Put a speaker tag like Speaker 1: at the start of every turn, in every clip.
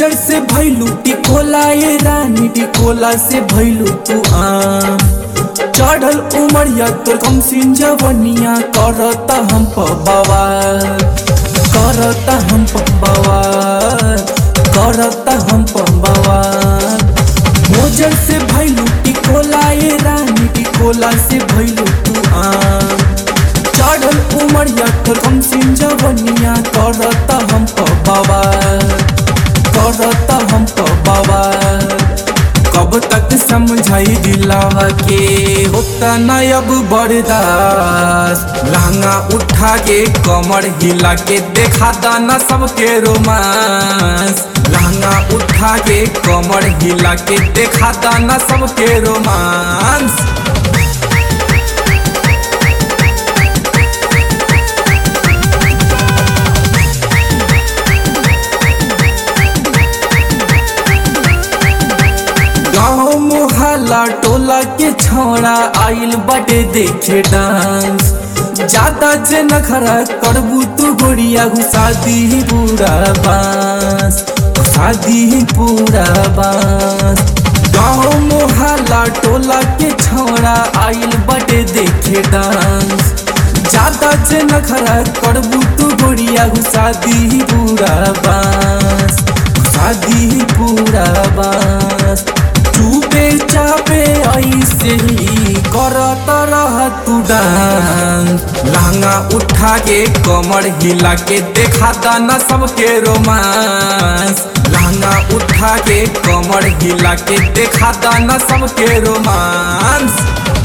Speaker 1: मोजर से भैलू टिकोला ये रानी टिकोला से भैलू तू आम चढ़ल उमरिया तोर कम सिन जवनिया करता हम बवाल करता हम बवाल करता हम बवाल। मोजर से भैलू टिकोला ये रानी टिकोला से भैलू तू आम चढ़ल उमरिया तोर कम सिन जवनिया करता हम बवाल करता हम बवाल। कब तक समझाई दिलावा के होता न अब बर्दाश्त लहंगा उठा के कमर हिला के देखा दाना सबके रोमांस लहंगा उठा के कमर हिला के देखा दाना सबके रोमांस। गाँव मोहल्ला टोला के छौड़ा आइल बटे देखे डांस ज्यादा जे नखरा करबू तू गोरिया घुसा दी पूरा बांस घुसा दी पूरा बांस। गाँव मोहल्ला टोला के छौड़ा आइल बटे देखे डांस ज्यादा जे नखरा करबू तू गोरिया घुसा दी पूरा बांस घुसा दी पूरा बांस। चुपे चापे ऐसे ही करत रह तू डांस लहंगा उठा के कमर हिला के देखा दाना सबके रोमांस लहंगा उठा के कमर हिला के देखा दाना सबके रोमांस।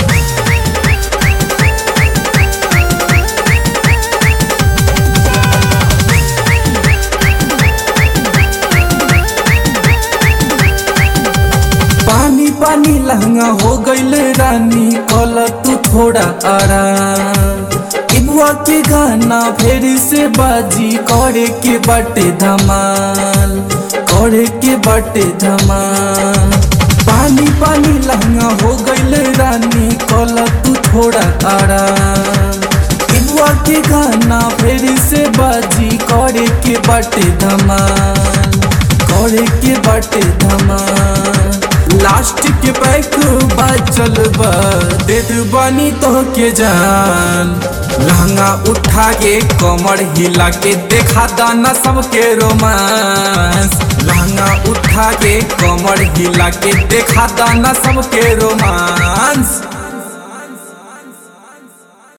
Speaker 1: पानी पानी लहंगा हो गईल रानी कल तू थोड़ा आराम इबुआ के गाना फिर से बाजी करे के बाटे धमाल करे के बाटे धमाल। पानी पानी लहंगा हो गईल रानी कल तू थोड़ा आराम इबुआ के गाना फिर से बाजी करे के बाटे धमाल करे के बाटे धमाल। लास्ट के पैक बचल बा देत बानी तो के जान लहंगा उठा के कमर हिला के देखा दाना सबके रोमांस लहंगा उठा के कमर हिला के देखा दाना सबके रोमांस।